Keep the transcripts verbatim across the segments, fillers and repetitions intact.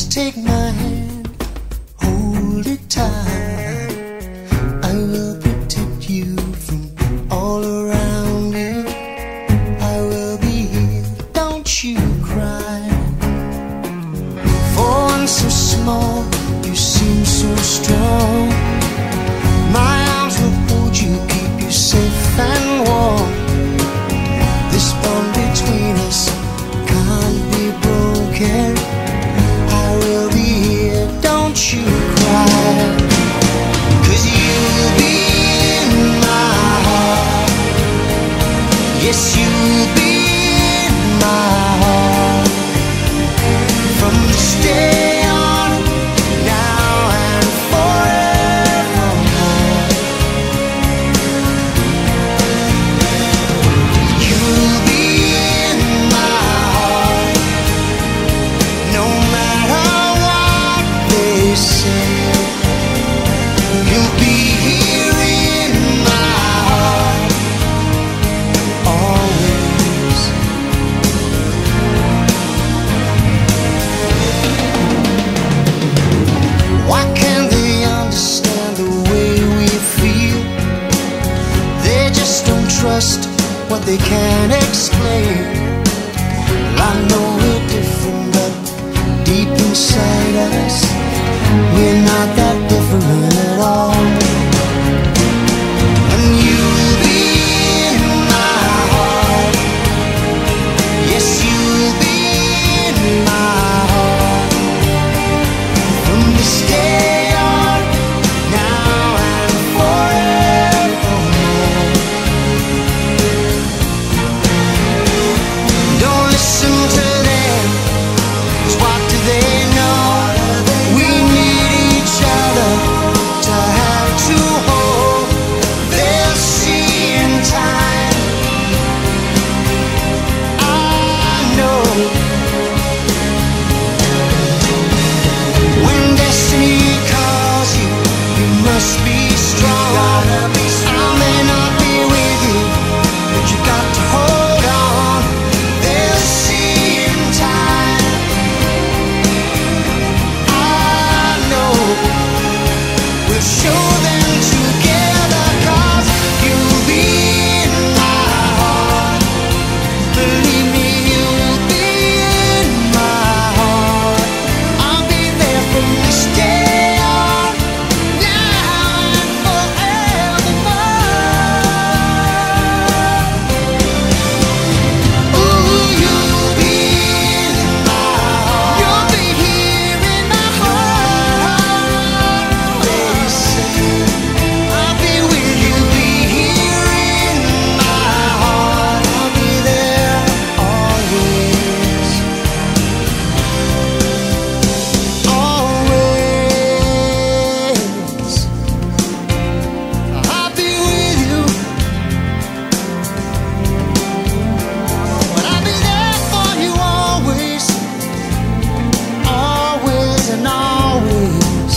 take my hand, hold it tight. I will protect you from all around you. I will be here, don't you cry. For one so small, you seem so strong. My arms will hold you, keep you safe and warm. This bond between us can't be broken. I will be here, don't you cry. 'Cause you'll be in my heart. Yes, you'll be in my heart. From this day on, now and forevermore. You'll be in my heart. No matter what they say, you'll be here in my heart. Always. Why can't they understand the way we feel? They just don't trust what they can't explain. Well, I know we're different, but deep inside us, we're not that different at all. And you'll be in my heart. Yes, you'll be in my heart. From this day on, now and forevermore. Don't listen to them, 'cause what do they know? We need each other to have to hold. They'll see in time. I know. When destiny calls you, you must be strong. I may not be with you, but you got to hold on. They'll see in time. I know. We'll show them together, 'cause you'll be in my heart. Believe me, you'll be in my heart. I'll be there from this day on, now and forevermore. Ooh, you'll be in my heart. You'll be here in my heart. They say I'll be with you, be here in my heart. I'll be there always, always. I'll be with you, but I'll be there for you always, always and always.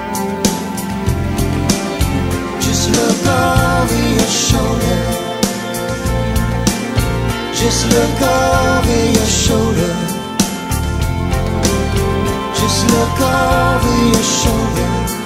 Just look over your shoulder. Just look over your shoulder. Just look over your shoulder.